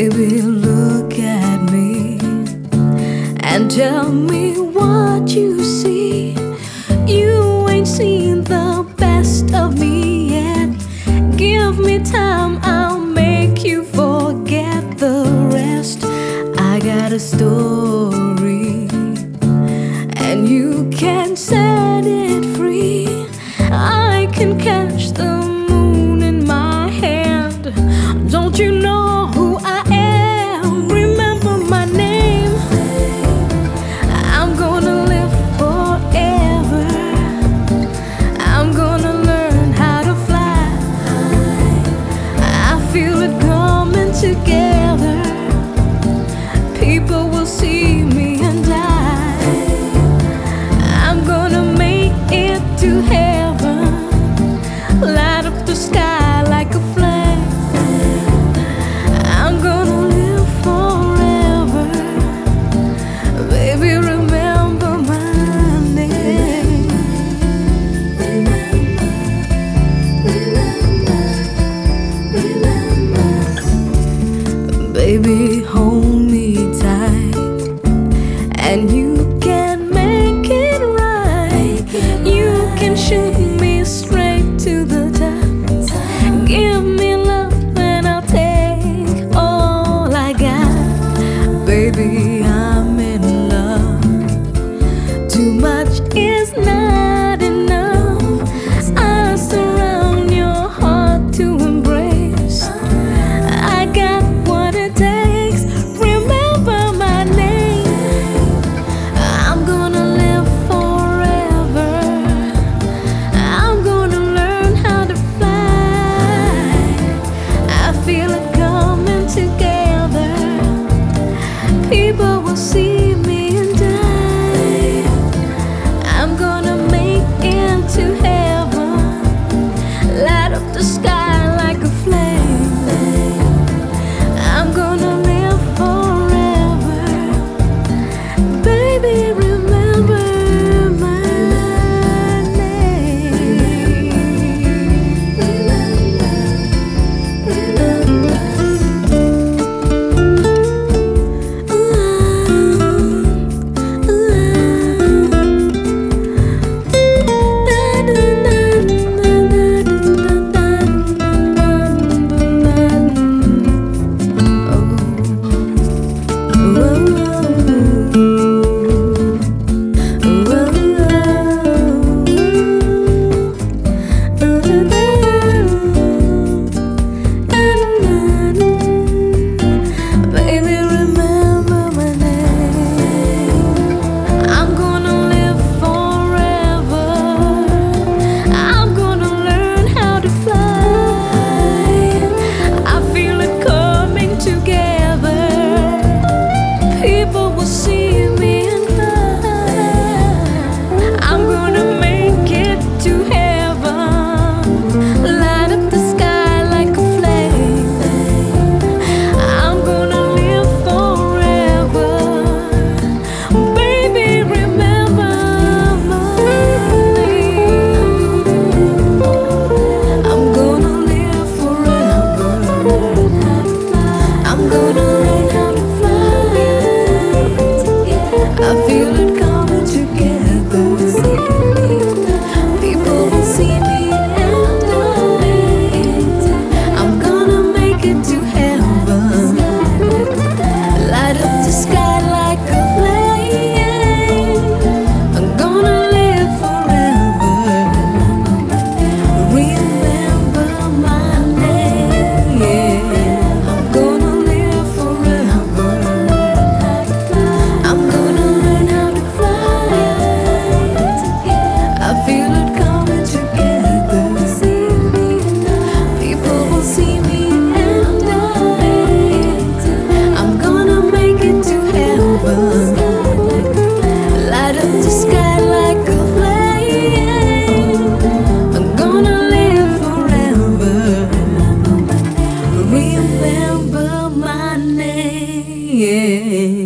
Baby, look at me and tell me what you see. You ain't seen the best of me yet. Give me time, I'll make you forget the rest. I got a story and you can set it free. I can catch the moon in my hand. Don't you know who I am? Remember my name. I'm gonna live forever. I'm gonna learn how to fly. I feel it coming together. People will see me and die. I'm gonna make it to heaven. Light up the sky like a flame. I'm gonna live forever. Baby, remember my name. Baby, hold me tight and you can make it right. You can shoot me straight to the top. Give me love and I'll take all I got. Baby, I'm in love. Too much is not enough. I surround your heart to embrace. I got what it takes. Remember my name. I'm gonna live forever. I'm gonna learn how to fly. I feel it coming together. People will see me and die. I'm gonna make it to heaven. Light up the sky like a flame. I'm gonna live forever. Baby, remember my Baby, remember my name. I'm gonna live forever. I'm gonna learn how to fly. I feel it coming together. People will see me and cry. I'm gonna make it to heaven. Light up the sky like a flame. I'm gonna live forever. Baby, remember my name. I'm gonna live forever. I'm gonna learn how to fly. I feel it coming together. People will see me and die. I'm gonna make it to heaven. Light up the sky like a flame. I'm gonna live forever. Remember my name. I'm gonna live forever. I'm gonna learn how to fly. I feel it coming together. People will see me and die. I'm gonna make it to heaven. Light up the sky like a flame. I'm gonna live forever. Remember my name.